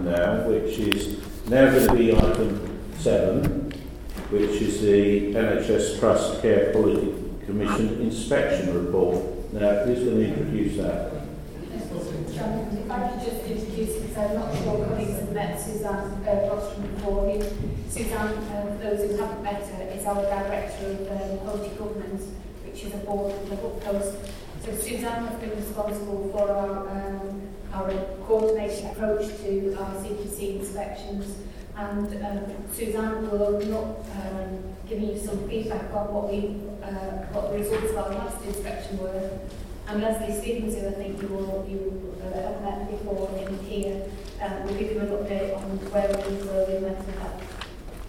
now, which is now going to be item 7, which is the NHS Trust Care Quality Commission Inspection Report. Now, who's going to introduce that? If I could just introduce, because I'm not sure colleagues have met Suzanne Rostrom before. Suzanne, for those who haven't met her, is our Director of Quality Governance, which is a board-level post. So Suzanne has been responsible for our coordinated approach to our CQC inspections, and Suzanne will not give you some feedback on what the results of our last inspection were. And Leslie Stevens, who I think you have met before in here, will give you an update on where we were with mental health.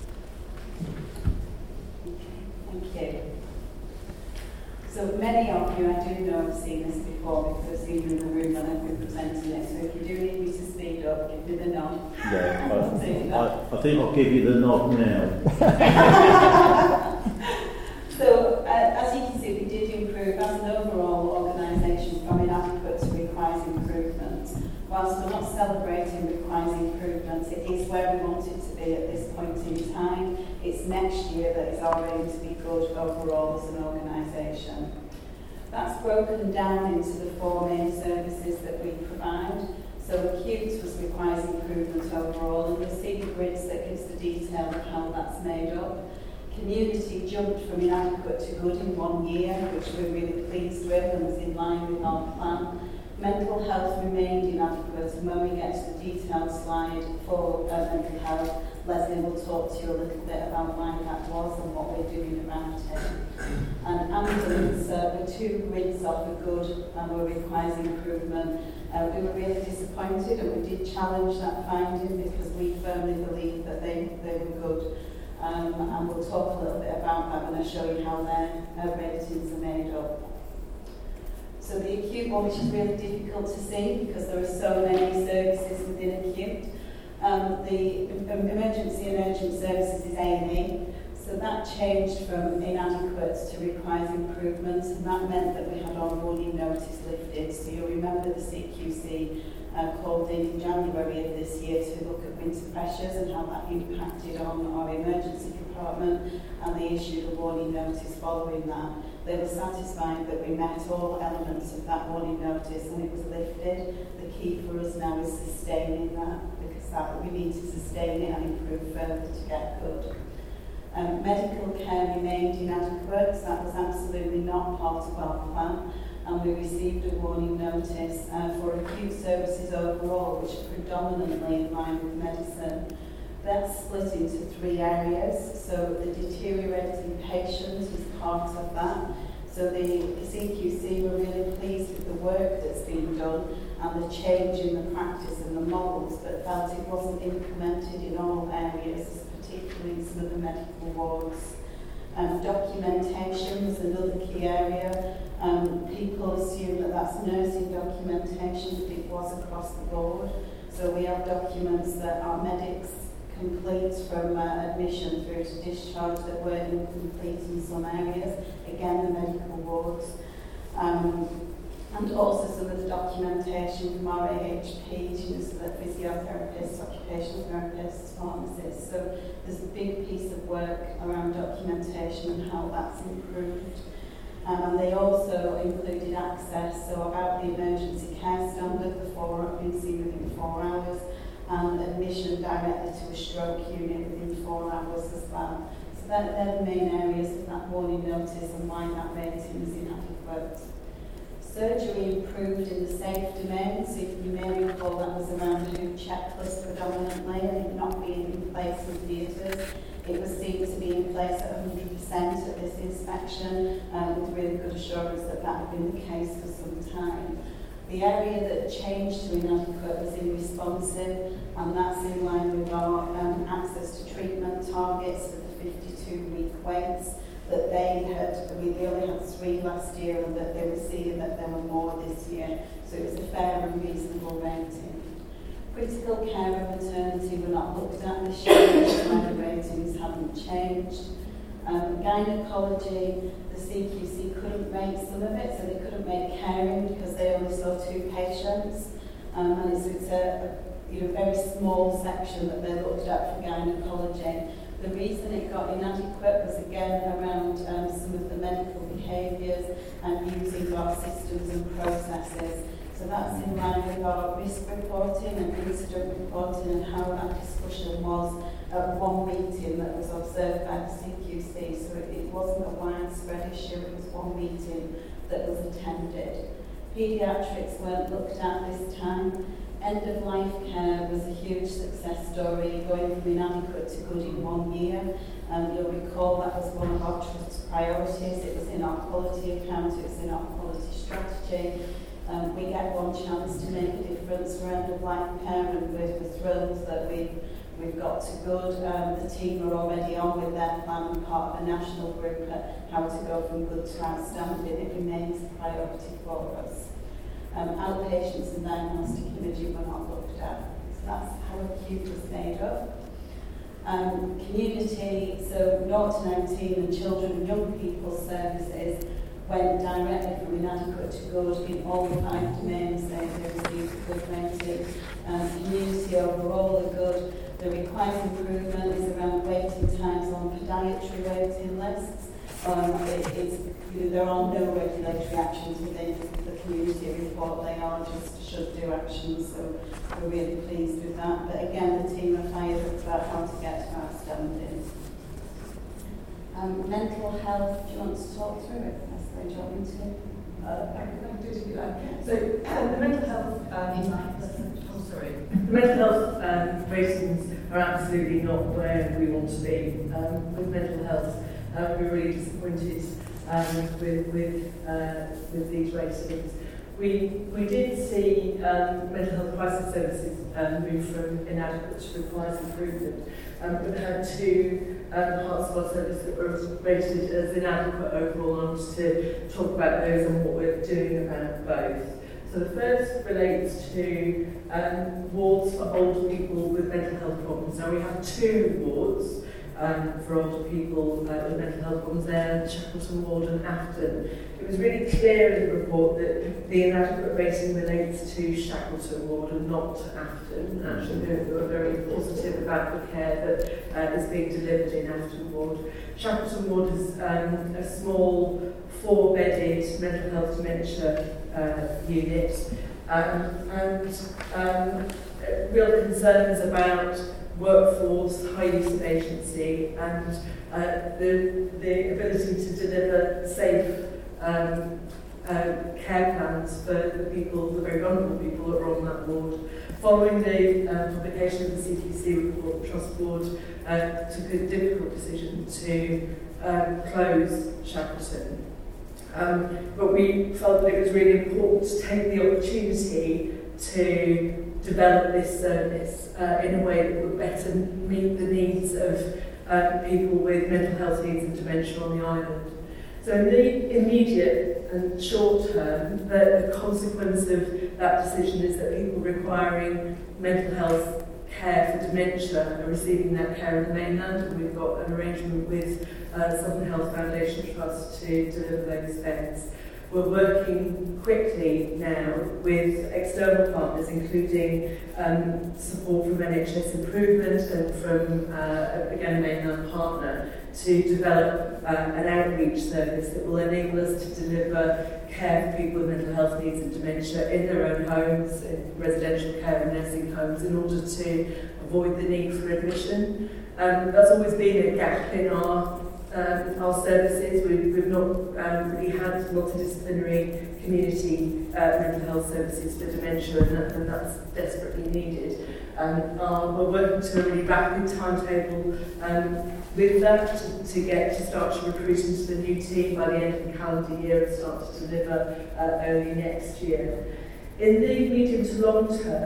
Thank you. So many of you, I do know, have seen this before because I've seen you in the room when I've been presenting it. So if you do need me to speed up, give me the nod. Yeah, I think I'll give you the nod now. So as you can see, we did improve as an overall organisation from inadequate to requires improvement. Whilst we're not celebrating requires improvement, it is where we want it to be at this point in time. It's next year that is our aim to be good overall as an organisation. That's broken down into the 4 main services that we provide. So acute was requires improvement overall, and you'll see the grids that gives the detail of how that's made up. Community jumped from inadequate to good in 1 year, which we're really pleased with and was in line with our plan. Mental health remained inadequate, and when we get to the detailed slide for mental health, Leslie will talk to you a little bit about why that was and what we're doing about it. And ambulance, we're 2 grids off a good and we requires improvement. We were really disappointed, and we did challenge that finding because we firmly believe that they were good. And we'll talk a little bit about that when I show you how their ratings are made up. So the acute one, which is really difficult to see because there are so many services within acute. The emergency and urgent services is A&E. So that changed from inadequate to requires improvement, and that meant that we had our warning notice lifted. So you'll remember the CQC called in January of this year to look at winter pressures and how that impacted on our emergency department, and they issued a warning notice following that. They were satisfied that we met all elements of that warning notice and it was lifted. The key for us now is sustaining that, because we need to sustain it and improve further to get good. Medical care remained inadequate. That was absolutely not part of our plan. And we received a warning notice for acute services overall, which are predominantly in line with medicine. That's split into 3 areas. So the deteriorating patients is part of that. So the CQC were really pleased with the work that's been done and the change in the practice and the models, but felt it wasn't implemented in all areas, particularly in some of the medical wards. Documentation was another key area. People assume that that's nursing documentation, but it was across the board. So we have documents that our medics complete from admission through to discharge that were incomplete in some areas. Again, the medical wards. And also some of the documentation from our AHP, so that physiotherapists, occupational therapists, pharmacists. So there's a big piece of work around documentation and how that's improved. And they also included access, so about the emergency care standard, being seen within 4 hours, and admission directly to a stroke unit within 4 hours as well. So they're the main areas of that warning notice and why that rating is inadequate. Surgery improved in the safe domain, so if you may recall that was around the WHO checklist predominantly, and it not being in place in theatres. It was seen to be in place at 100% at this inspection, with really good assurance that that had been the case for some time. The area that changed to inadequate was in responsive, and that's in line with our access to treatment targets for the 52-week waits. That we only had 3 last year, and that they were seeing that there were more this year. So it was a fair and reasonable rating. Critical care and maternity were not looked at this year, which is why the ratings haven't changed. Gynecology, the CQC couldn't rate some of it, so they couldn't rate caring because they only saw 2 patients. And it's very small section that they looked at for gynecology. The reason it got inadequate was again around some of the medical behaviours and using our systems and processes. So that's in line with our risk reporting and incident reporting and how that discussion was at one meeting that was observed by the CQC. So it wasn't a widespread issue, it was one meeting that was attended. Paediatrics weren't looked at this time. End-of-life care was a huge success story, going from inadequate to good in 1 year. You'll recall that was one of our trust's priorities. It was in our quality account, it was in our quality strategy. We get one chance to make a difference for end-of-life care, and we're thrilled that we've got to good. The team are already on with their plan and part of a national group at how to go from good to outstanding. It remains a priority for us. Outpatients and diagnostic imaging were not looked at. So that's how acute was made up. Community, so 0 to 19 and children and young people services went directly from inadequate to good in all the 5 domains. They received a good rating. Community overall are good. The required improvement is around waiting times on podiatry waiting lists. There are no regulatory actions within the community report. They are just should-do actions, so we're really pleased with that. But again, the team are fired up about how to get to our standings. Mental health, do you want to talk through it? That's the way you want me to. I can do it if you like. So the mental health the mental health ratings are absolutely not where we want to be with mental health. We're really disappointed with these ratings. We did see mental health crisis services move from inadequate to requires improvement. We've had 2 parts of our service that were rated as inadequate overall. I want to talk about those and what we're doing about both. So the first relates to wards for older people with mental health problems. Now we have 2 wards for older people with mental health problems there, Shackleton Ward and Afton. It was really clear in the report that the inadequate rating relates to Shackleton Ward and not to Afton. Actually, they were very positive about the care that is being delivered in Afton Ward. Shackleton Ward is a small 4-bedded mental health dementia unit, and real concerns about workforce, high use of agency, and the ability to deliver safe care plans for the people, the very vulnerable people that are on that ward. Following the publication of the CQC report, the Trust Board took a difficult decision to close Shackleton. But we felt that it was really important to take the opportunity to develop this service in a way that would better meet the needs of people with mental health needs and dementia on the island. So in the immediate and short term, the consequence of that decision is that people requiring mental health care for dementia are receiving that care in the mainland, and we've got an arrangement with Southern Health Foundation Trust to deliver those beds. We're working quickly now with external partners, including support from NHS Improvement and from, again, a mainland partner, to develop an outreach service that will enable us to deliver care for people with mental health needs and dementia in their own homes, in residential care and nursing homes, in order to avoid the need for admission. That's always been a gap in our services. We've not really had multidisciplinary community mental health services for dementia, and that's desperately needed. We're working to a really rapid timetable with that to start to recruit into the new team by the end of the calendar year and start to deliver early next year. In the medium to long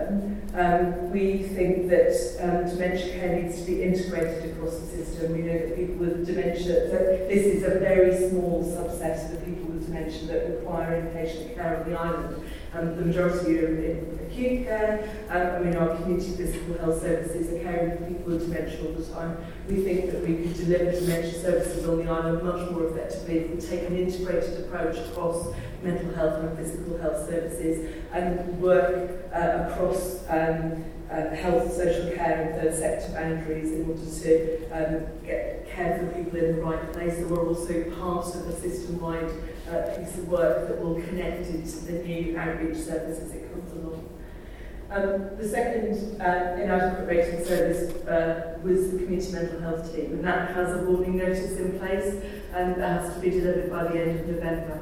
term, we think that dementia care needs to be integrated across the system. We know that people with dementia, so this is a very small subset of the people with dementia that require inpatient care on the island. The majority are in acute care. Our community physical health services are caring for people with dementia all the time. We think that we could deliver dementia services on the island much more effectively if we take an integrated approach across mental health and physical health services, and work across health, social care and third sector boundaries in order to get care for people in the right place. So we're also part of a system-wide piece of work that will connect it to the new outreach service as it comes along. The second inadequate rating service was the community mental health team, and that has a warning notice in place and that has to be delivered by the end of November.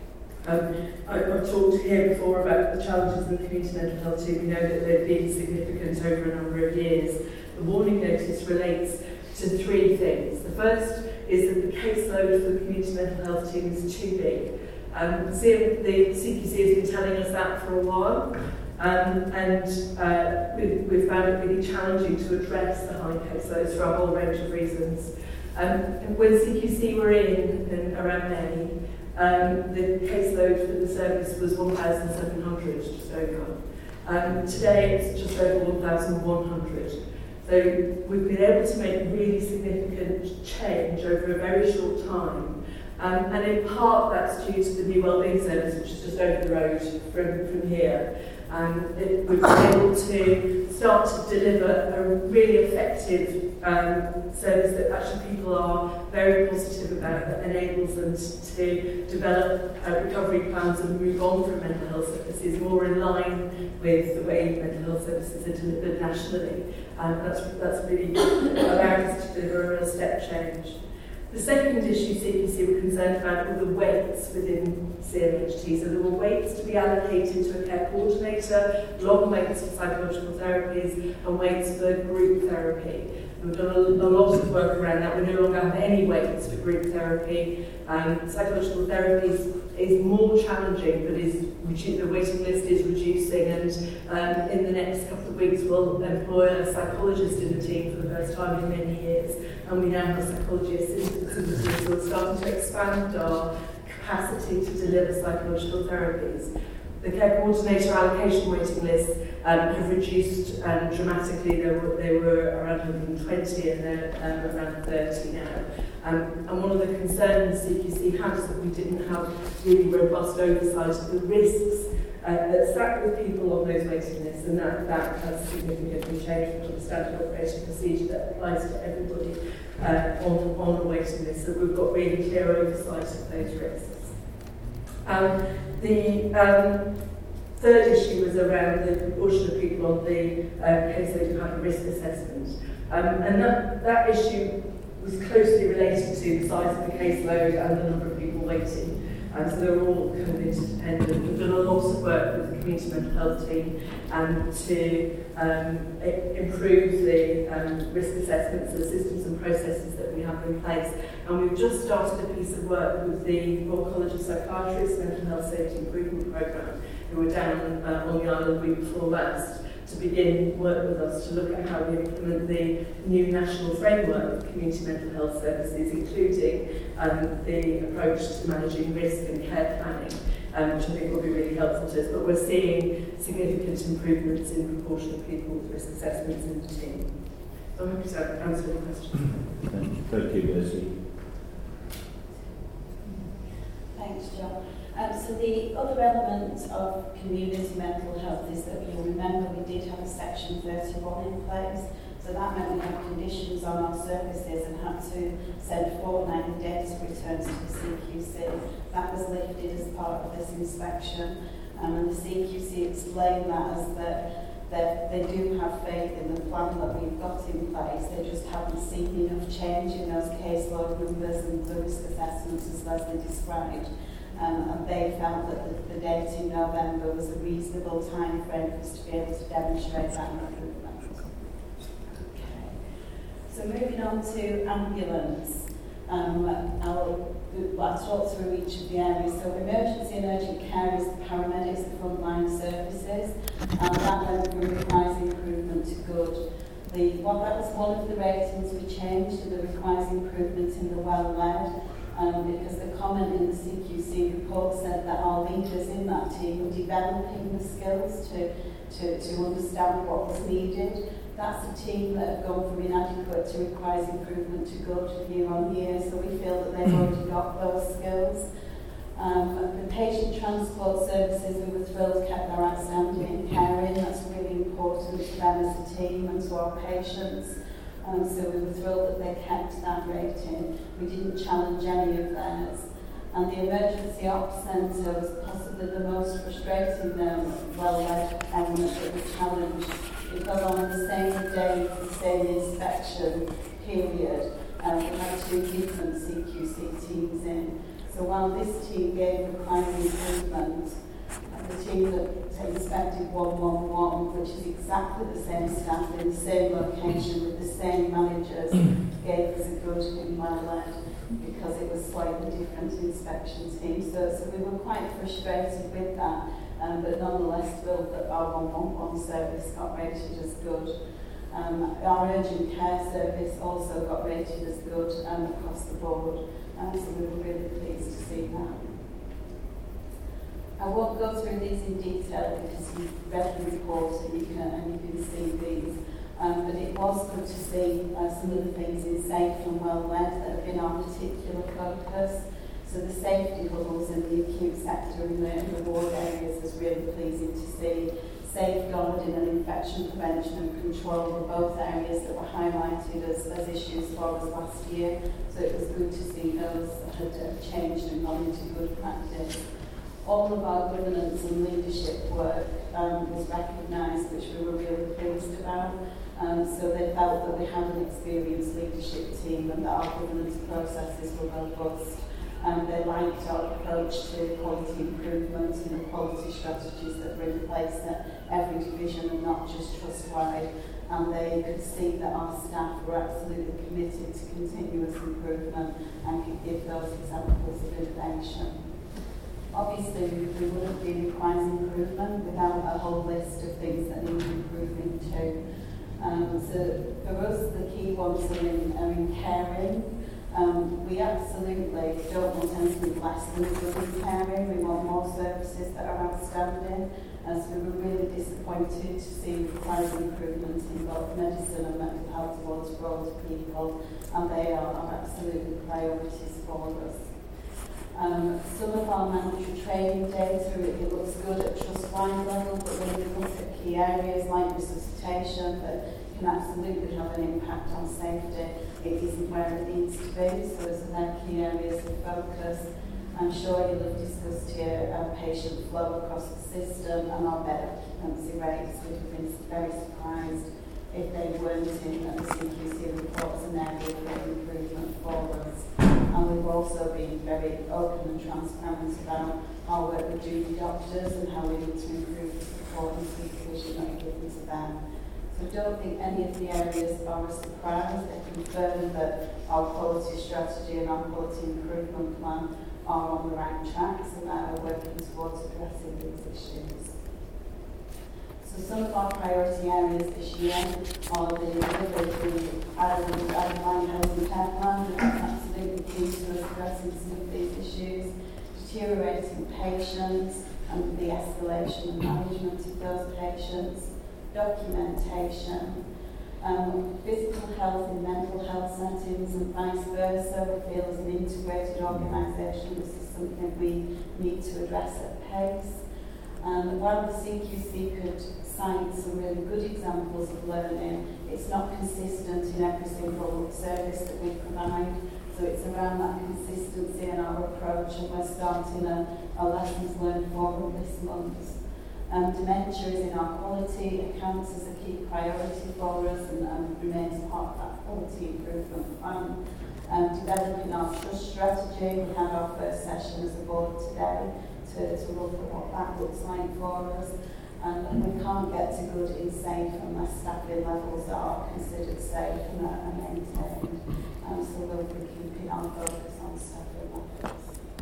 I've talked here before about the challenges in the community mental health team. We know that they've been significant over a number of years. The warning notice relates to three things. The first is that the caseload for the community mental health team is too big. The CQC has been telling us that for a while, and we've found it really challenging to address the high caseloads for a whole range of reasons. When CQC were in around May, the caseload for the service was 1,700, just over. Today it's just over 1,100. So we've been able to make really significant change over a very short time. And in part that's due to the new wellbeing service, which is just over the road from here. We've been able to start to deliver a really effective service that actually people are very positive about, that enables them to develop recovery plans and move on from mental health services more in line with the way mental health services are delivered nationally. That's really allowed us to deliver a real step change. The second issue CQC were concerned about were the weights within CMHT. So there were weights to be allocated to a care coordinator, long weights for psychological therapies, and weights for group therapy. We've done a lot of work around that. We no longer have any weights for group therapy. Psychological therapy is more challenging, but the waiting list is reducing, and in the next couple of weeks we'll employ a psychologist in the team for the first time in many years, and we now have psychology assistants in the team, so we're starting to expand our capacity to deliver psychological therapies. The care coordinator allocation waiting lists have reduced dramatically. They were around 120 and they're around 30 now. And one of the concerns CQC had is that we didn't have really robust oversight of the risks that sat with people on those waiting lists, and that has significantly changed from the standard operating procedure that applies to everybody on the waiting list. So we've got really clear oversight of those risks. The third issue was around the proportion of people on the caseload who had a risk assessment. And that issue was closely related to the size of the caseload and the number of people waiting. So they were all kind of interdependent. We've done a lot of work with the community mental health team to improve the risk assessments, the systems and processes that we have in place. And we've just started a piece of work with the Royal College of Psychiatrists Mental Health Safety Improvement Programme, who were down on the island the week before last, to begin work with us to look at how we implement the new national framework of community mental health services, including the approach to managing risk and care planning, which I think will be really helpful to us. But we're seeing significant improvements in proportion of people with risk assessments in the team. So I'm happy to answer any questions. Thank you, Leslie. Thanks, John. So the other element of community mental health is that you'll remember we did have a section 31 in place. So that meant we had conditions on our services and had to send fortnightly data returns to the CQC. That was lifted as part of this inspection. And the CQC explained that as that they do have faith in the plan that we've got in place. They just haven't seen enough change in those caseload numbers and the risk assessments as Leslie described. And they felt that the date in November was a reasonable time frame for us to be able to demonstrate that improvement. Okay. So moving on to ambulance. I'll talk through each of the areas. So emergency and urgent care is the paramedics, the frontline services, and that went from requires improvement to good. That was one of the ratings we changed, to the requires improvement in the well-led. Because the comment in the CQC report said that our leaders in that team were developing the skills to understand what was needed. That's a team that have gone from inadequate to requires improvement to good year on year, so we feel that they've already got those skills. The patient transport services, we were thrilled, kept their outstanding in caring. That's really important to them as a team and to our patients. So we were thrilled that they kept that rating. We didn't challenge any of theirs. And the emergency ops centre was possibly the most frustrating well-led element that we challenged, because on the same day, the same inspection period, we had 2 different CQC teams in. So while this team gave requiring improvement, the team that inspected 111, which is exactly the same staff in the same location with the same managers, gave us a good and well-led, because it was slightly different inspection team. So we were quite frustrated with that, but nonetheless thrilled that our 111 service got rated as good. Our urgent care service also got rated as good across the board, so we were really pleased to see that. I won't go through these in detail because you've read the report and you can see these. But it was good to see some of the things in Safe and Well-Led that have been our particular focus. So the safety levels in the acute sector in the ward areas was really pleasing to see. Safeguarding and infection prevention and control were both areas that were highlighted as issues for us last year. So it was good to see those had changed and gone into good practice. All of our governance and leadership work was recognised, which we were really pleased about. So they felt that we had an experienced leadership team and that our governance processes were robust. They liked our approach to quality improvement and the quality strategies that were in place at every division and not just trust-wide. And they could see that our staff were absolutely committed to continuous improvement and could give those examples of innovation. Obviously, we wouldn't be requiring improvement without a whole list of things that need improving too. So for us, the key ones are in caring. We absolutely don't want anything less than good in caring. We want more services that are outstanding. So we were really disappointed to see requiring improvement in both medicine and mental health towards for older people, and they are absolutely priorities for us. Some of our mandatory training data, it looks good at trust-wide level, but when we look at key areas like resuscitation that can absolutely have an impact on safety, it isn't where it needs to be. So as their key areas of focus, I'm sure you'll have discussed here patient flow across the system and our bed occupancy rates. We'd have been very surprised if they weren't in the CQC reports, and they're an improvement for us. And we've also been very open and transparent about our work with junior doctors and how we need to improve the support and supervision that we're giving to them. So I don't think any of the areas are a surprise. They confirm that our quality strategy and our quality improvement plan are on the right tracks and that we're working towards addressing these issues. So some of our priority areas this year are the delivery of the Adelaide Health and Care Plan, which is absolutely key to us addressing some of these issues, deteriorating patients and the escalation and management of those patients, documentation, physical health and mental health settings and vice versa. We feel as an integrated organisation this is something we need to address at pace. While the CQC could cite some really good examples of learning, it's not consistent in every single service that we provide. So it's around that consistency in our approach, and we're starting a lessons learned forum this month. Dementia is in our quality, accounts as a key priority for us and remains part of that quality improvement plan. Developing our trust strategy, we had our first session as a board today to look at what that looks like for us. And we can't get to good in safe unless staffing levels are considered safe and maintained. So we'll be keeping our focus on staffing levels.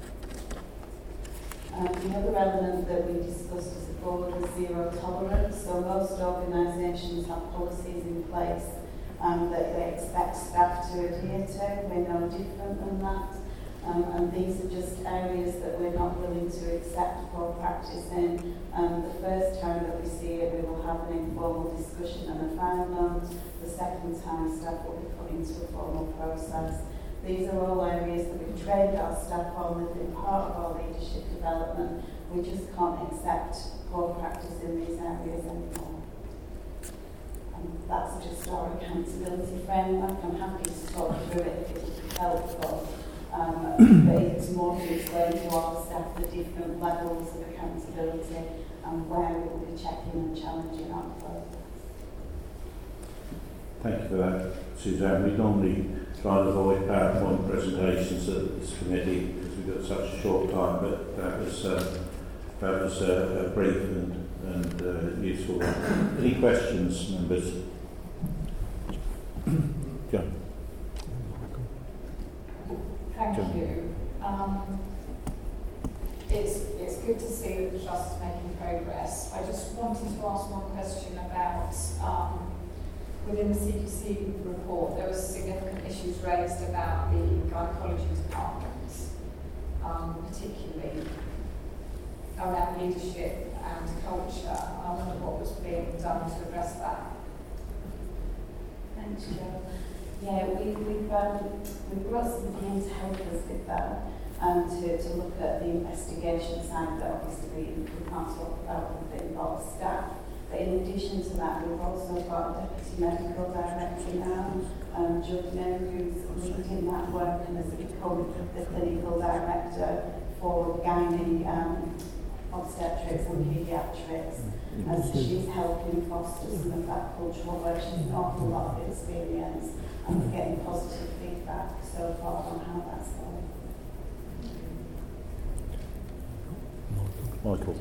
The other element that we discussed as a board was zero tolerance. So most organisations have policies in place that they expect staff to adhere to. We're no different than that. And these are just areas that we're not willing to accept for practice in. The first time that we see it, we will have an informal discussion and a file note. The second time, staff will be put into a formal process. These are all areas that we've trained our staff on, they've been part of our leadership development. We just can't accept poor practice in these areas anymore. And that's just our accountability framework. I'm happy to talk through it if it would be helpful. But it's more to explain to our staff the different levels of accountability and where we will be checking and challenging our process. Thank you for that, Suzanne. We normally try and avoid PowerPoint presentations at this committee because we've got such a short time, but that was a brief and useful one. Any questions, members? John. Thank you. It's good to see that the Trust is making progress. I just wanted to ask one question about within the CQC report, there were significant issues raised about the gynecology departments, particularly around leadership and culture. I wonder what was being done to address that. Thanks, Jo. Yeah, we've brought somebody in to help us with that and to look at the investigation side that obviously we can't talk about with the involved staff. But in addition to that, we've also got a Deputy Medical Director now, Judna, who's leading that work and has become the Clinical Director for gynae, obstetrics and paediatrics. And so she's helping foster some of that cultural work. She's an awful lot of experience and we're getting positive feedback so far on how that's going. Michael.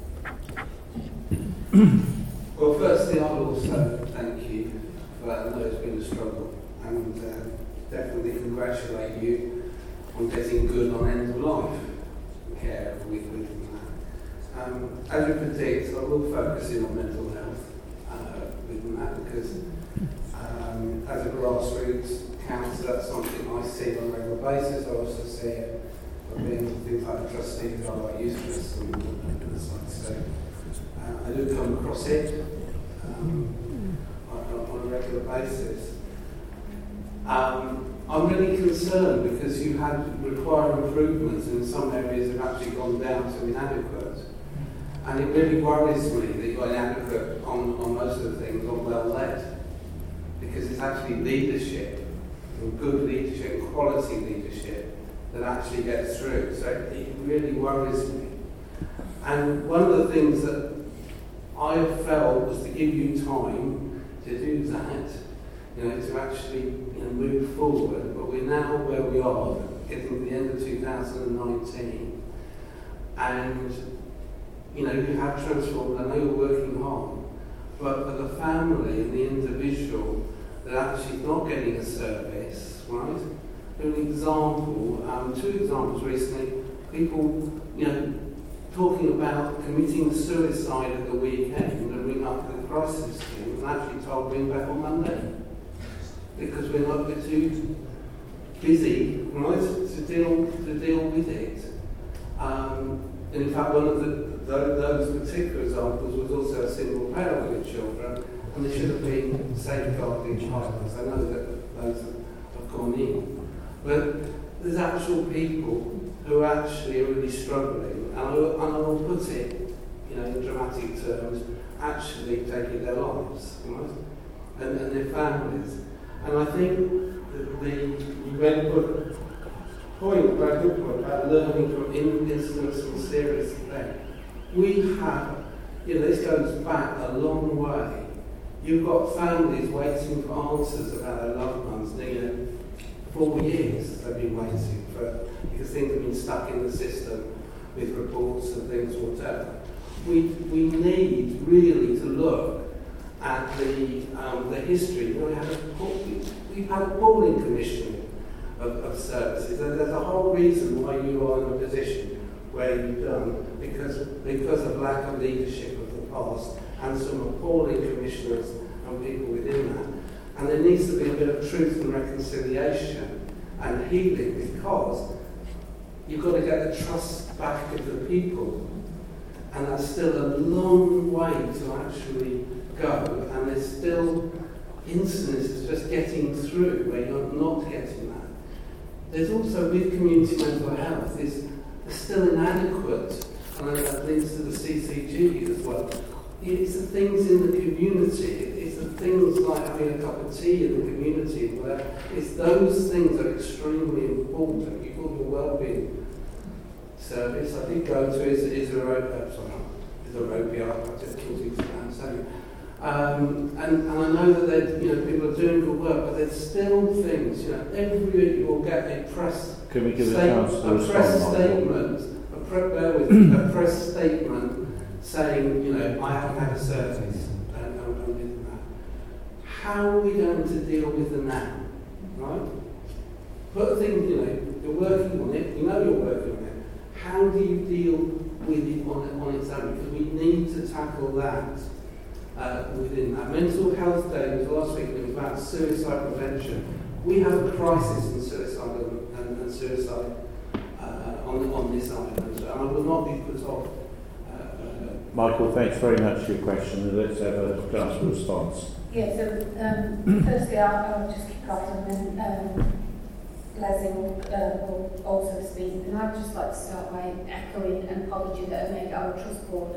Well, firstly, I'll also thank you for that. I know it's been a struggle, and definitely congratulate you on getting good on end of life care with that. As you predict, I will focus in on mental health with that because as a grassroots councillor, that's something I see on a regular basis. I also see it being things like trustees who are like useless and such. So I do come across it on a regular basis. I'm really concerned because you had required improvements and in some areas have actually gone down to inadequate. And it really worries me that you're inadequate on most of the things, on well led. Because it's actually leadership, and good leadership, and quality leadership that actually gets through. So it really worries me. And one of the things that I felt was to give you time to do that, to actually move forward. But we're now where we are, getting to the end of 2019, and you have transformed. I know you're working hard, but for the family and the individual that actually is not getting a service, right? An example, 2 examples recently, people, talking about committing suicide at the weekend and ring up the crisis team and actually told ring back on Monday because we're too busy, right, to deal with it. And in fact, one of those particular examples was also a single parent with children, and there should have been safeguarding childless. I know that those have gone in, but there's actual people who actually are really struggling, and I will put it, in dramatic terms, actually taking their lives, right? And their families. And I think that you made a good point about learning from incidents and serious events. We have, this goes back a long way. You've got families waiting for answers about their loved ones. 4 years they've been waiting for, because things have been stuck in the system with reports and things, whatever. We need really to look at the history. We've had a appalling commission of services. There's a whole reason why you are in a position where you've done, because of lack of leadership of the past and some appalling commissioners and people within that. And there needs to be a bit of truth and reconciliation and healing, because you've got to get the trust back of the people. And that's still a long way to actually go, and there's still incidences just getting through where you're not getting that. there's also with community mental health is still inadequate, and that leads to the CCG as well. It's the things in the community, it's the things like having a cup of tea in the community, where it's those things that are extremely important. You've got your wellbeing service. I did go to Isopia, and I know that people are doing good work, but there's still things. Every week you will get a press Can we give a chance to a press statement, a press statement saying, I haven't had a service. How are we going to deal with the now, right? Put a thing, you're working on it. You know you're working on it. How do you deal with it on its own? Because we need to tackle that. Within that. Mental Health Day was last week, and it was about suicide prevention. We have a crisis in suicide and suicide on this island, and I will not be put off. Michael, thanks very much for your question. Let's have a chance for response. Yeah, so firstly I'll just kick off, and then Leslie will also speak. And I'd just like to start by echoing an apology that I made our trust board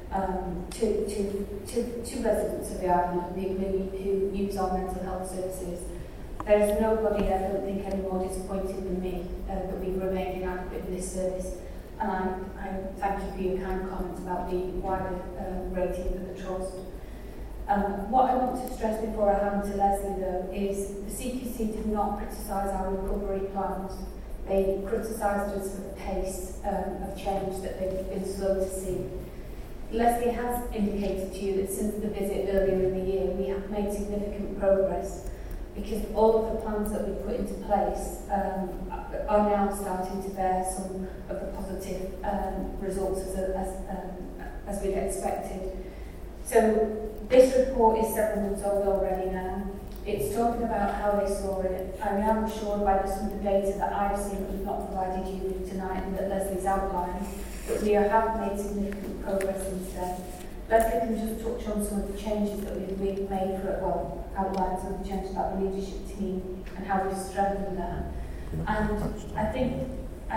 to residents of the island who use our mental health services. There is nobody, I don't think, any more disappointed than me that we've remained inadequate in this service. And I thank you for your kind comments about the wider rating of the trust. What I want to stress before I hand to Leslie, though, is the CQC did not criticise our recovery plans. They criticised us for the pace of change that they've been slow to see. Leslie has indicated to you that since the visit earlier in the year, we have made significant progress because all of the plans that we put into place are now starting to bear some of the positive results as we'd expected. So this report is 7 months old already now. It's talking about how they saw it. I am assured by some of the data that I've seen that we've not provided you with tonight and that Leslie's outlined, that we have made significant progress since then. Leslie can just touch on some of the changes that we've made outline some of the changes about the leadership team and how we've strengthened that. And I think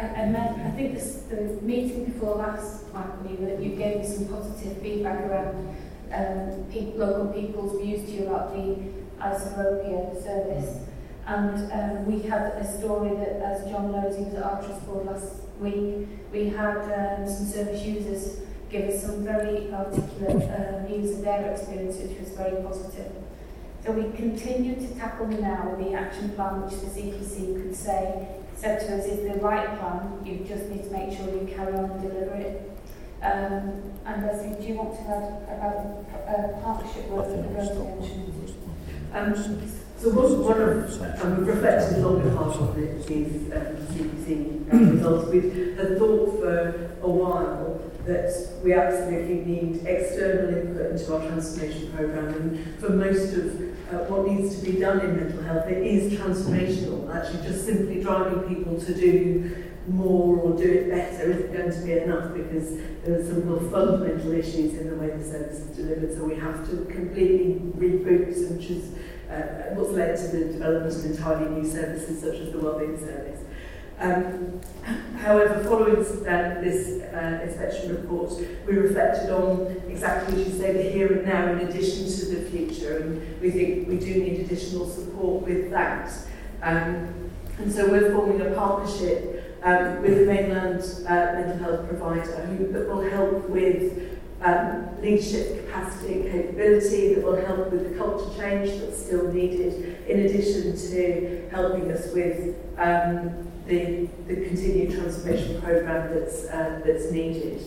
the meeting before last, Michael, that you gave me some positive feedback around local people's views to you about the Isopia service. And we had a story that, as John knows, he was at our trust board last week. We had some service users give us some very articulate views of their experience, which was very positive. So we continue to tackle now the action plan, which the CQC said to us is the right plan. You just need to make sure you carry on and deliver it. And Leslie, do you want to add about partnership work with the residential? So one of reflected on behalf of these CQC results, we had thought for a while that we absolutely need external input into our transformation programme, and for most of what needs to be done in mental health, it is transformational. Actually, just simply driving people to do more or do it better isn't going to be enough, because there are some real fundamental issues in the way the service is delivered, so we have to completely reboot, which is what's led to the development of entirely new services such as the wellbeing service. However, following this inspection report, we reflected on exactly as you say, the here and now in addition to the future, and we think we do need additional support with that. And so we're forming a partnership with the mainland mental health provider that will help with leadership capacity and capability, that will help with the culture change that's still needed, in addition to helping us with the continued transformation programme that's needed.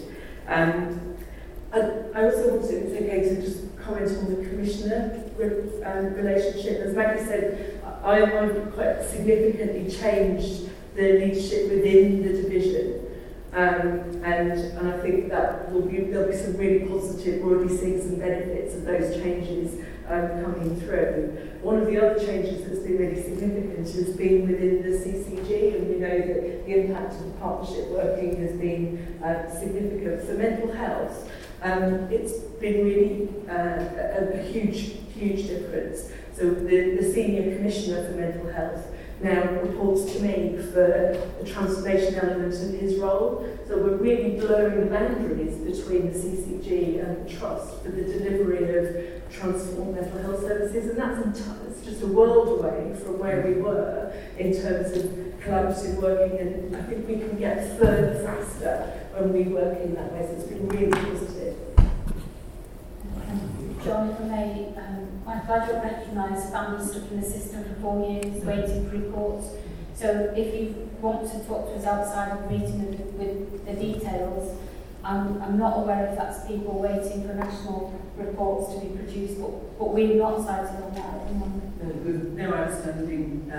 I also want to, if it's okay, to just comment on the commissioner relationship. As Maggie said, I've quite significantly changed the leadership within the division. And I think that there'll be some really positive, we're already seeing some benefits of those changes coming through. One of the other changes that's been really significant has been within the CCG, and we know that the impact of the partnership working has been significant for mental health. It's been really a huge difference. So the Senior Commissioner for Mental Health now reports to me for the transformation element of his role. So we're really blurring the boundaries between the CCG and the Trust for the delivery of transformed mental health services, and it's just a world away from where we were in terms of collaborative working, and I think we can get further faster when we work in that way, so it's been really positive. John, if I may, I'm glad you recognise families stuck in the system for 4 years, waiting for reports. So if you want to talk to us outside of the meeting with the details, I'm not aware if that's people waiting for national reports to be produced, but we've not cited on that at the moment. With no outstanding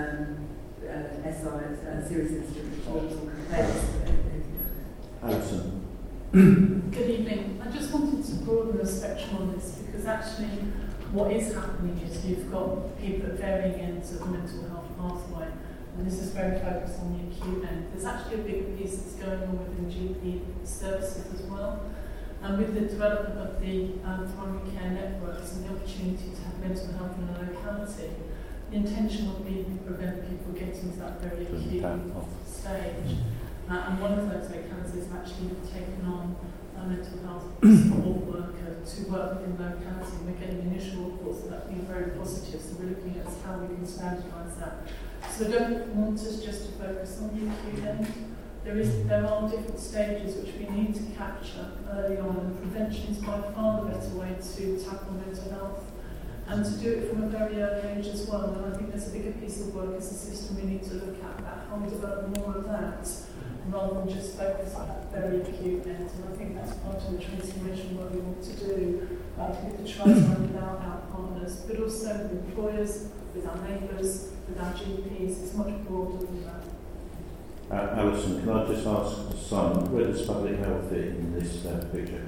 SI, serious incident reports or complaints. Alison. Good evening. I just wanted to broaden the spectrum on this, because actually what is happening is you've got people at varying ends of the mental health pathway, and this is very focused on the acute end. There's actually a big piece that's going on within GP services as well, and with the development of the primary care networks and the opportunity to have mental health in a locality, the intention would be to prevent people getting to that very acute stage. And one of those localities have actually taken on a mental health support worker to work within locality, and we're getting initial reports that being very positive, so we're looking at how we can standardise that. So I don't want us just to focus on the acute end. There are different stages which we need to capture early on, and prevention is by far the better way to tackle mental health, and to do it from a very early age as well. And I think there's a bigger piece of work as a system we need to look at about how we develop more of that, rather than just focus on that very acute end. And I think that's part of the transformation work we want to do with the Trust and with our partners, but also with employers, with our neighbours, with our GPs. It's much broader than that. Alison, can I just ask Simon, where does public health fit in this picture?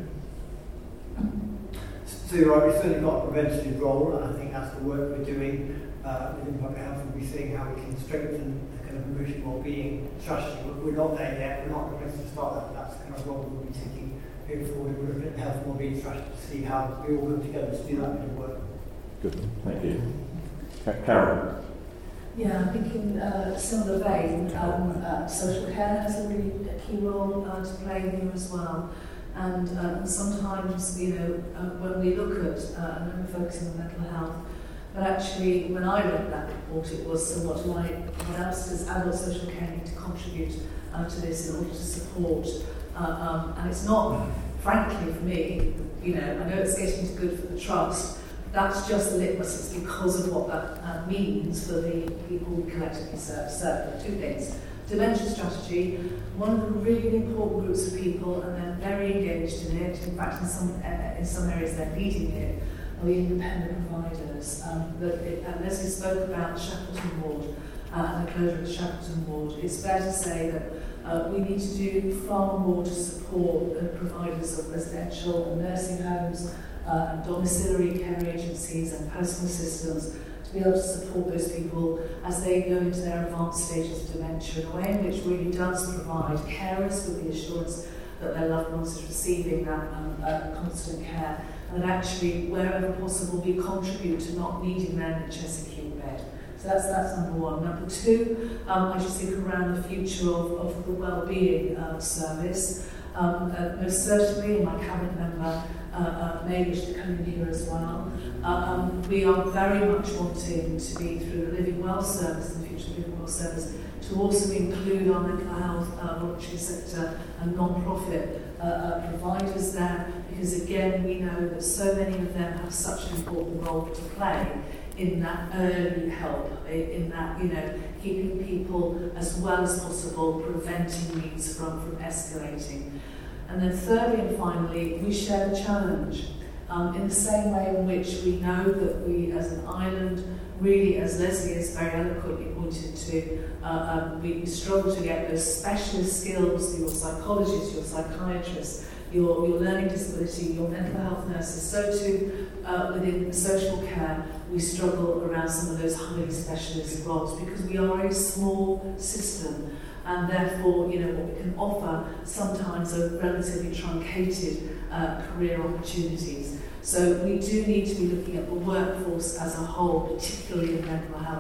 So you're right, we've certainly got a preventative role, and I think that's the work we're doing within public health, and we're seeing how we can strengthen the kind of emotional well-being strategy. But we're not there yet, we're not going to start that. That's the kind of role we'll be taking moving forward. We're looking at the health and well-being strategy to see how we all come together to do that bit of work. Good, thank you. Carol? Yeah, I think in similar vein, social care has a really key role to play here as well. And sometimes, when we look at, and I'm focusing on mental health, but actually, when I read that report, it was somewhat like, what else does adult social care need to contribute to this in order to support? And it's not, frankly, for me, I know it's getting good for the Trust. That's just the litmus. It's because of what that means for the people we collectively serve. So, two things. Dementia strategy, one of the really important groups of people, and they're very engaged in it. In fact, in some areas they're leading it, are the independent providers. Leslie spoke about Shackleton Ward and the closure of the Shackleton Ward. It's fair to say that we need to do far more to support the providers of residential and nursing homes, and domiciliary care agencies and personal assistants, to be able to support those people as they go into their advanced stages of dementia in a way in which really does provide carers with the assurance that their loved ones are receiving that constant care, and that actually, wherever possible, we contribute to not needing their NHS acute bed. So that's number one. Number two, I just think around the future of the wellbeing service. Most certainly, my cabinet member may wish to come in here as well. We are very much wanting to be, through the Living Well service, and the future Living Well service, to also include our mental health voluntary sector and non-profit providers there, because again we know that so many of them have such an important role to play in that early help, in that, keeping people as well as possible, preventing needs from escalating. And then thirdly and finally, we share the challenge in the same way in which we know that we as an island, really, as Leslie has very eloquently pointed to, we struggle to get those specialist skills, your psychologists, your psychiatrists, your learning disability, your mental health nurses. So too, within social care, we struggle around some of those highly specialist roles because we are a small system. And therefore, what we can offer sometimes are relatively truncated career opportunities. So we do need to be looking at the workforce as a whole, particularly in mental health,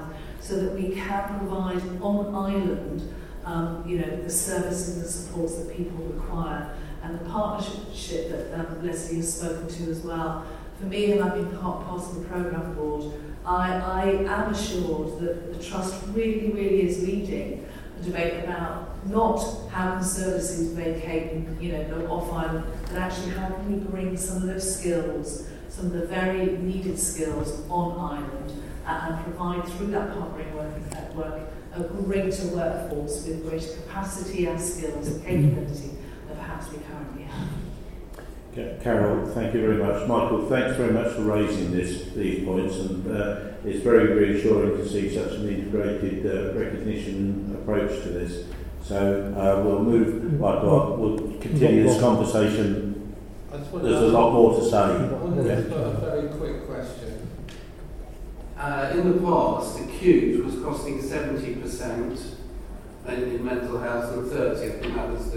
so that we can provide on island the services and the supports that people require. And the partnership that Leslie has spoken to as well. For me, and I've been part of the programme board, I am assured that the Trust really, really is leading the debate about not how can services vacate and go off island, but actually how can we bring some of those skills, some of the very needed skills on island, and provide through that partnering work a greater workforce with greater capacity and skills and capability than perhaps we currently have. Carol, thank you very much. Michael, thanks very much for raising these points, and it's very reassuring to see such an integrated recognition approach to this. So we'll move, Michael, we'll continue this conversation. There's a lot more to say. A very quick question. In the past, acute was costing 70% in mental health and 30%. I think that was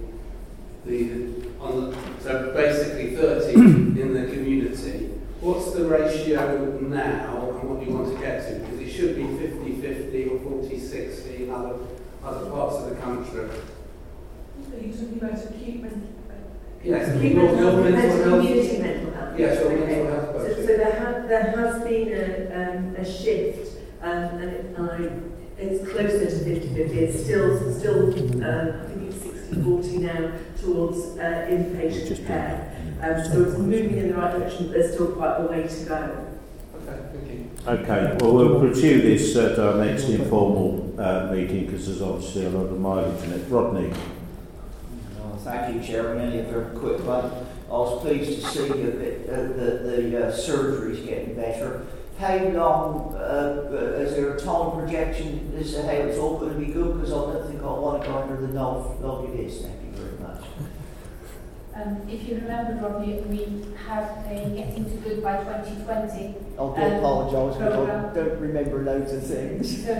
so basically 30 in the community. What's the ratio now and what do you want to get to? Because it should be 50-50 or 40-60 in other parts of the country. Are you talking about acute mental health? Yes, community mental health. Yes, your mental health budget. So there has been a shift, and it's closer to 50-50. It's still I think it's 60-40 now towards inpatient care. So it's moving in the right direction, but there's still quite a way to go. Okay, thank you. Okay, well, we'll pursue this at our next informal meeting because there's obviously a lot of mileage in it. Rodney. Thank you, Chairman. Only a very quick one. I was pleased to see the surgery's getting better. How long, is there a time projection as to how it's all going to be good? Because I don't think I want to go under the log it is. Thank you very much. If you remember, Rodney, we had a Getting to Good by 2020. I do apologise, because I don't remember loads of things. So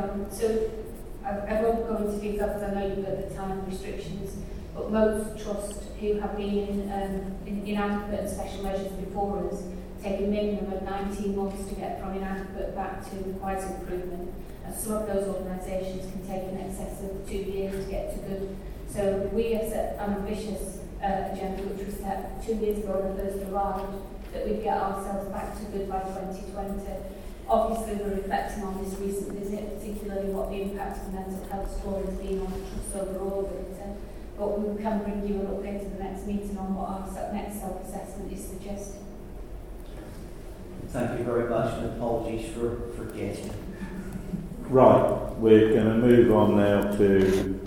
I won't go into detail because I know you've got the time restrictions, but most trusts who have been in inadequate and special measures before us take a minimum of 19 months to get from inadequate back to quite improvement. And some of those organisations can take in excess of 2 years to get to good. So we have set an ambitious agenda which was set 2 years ago when I first arrived, that we'd get ourselves back to good by 2020. Obviously we're reflecting on this recent visit, particularly what the impact of mental health score has been on the trust overall, but we can bring you an update at the next meeting on what our next self-assessment is suggesting. Thank you very much, and apologies for forgetting. Right, we're going to move on now to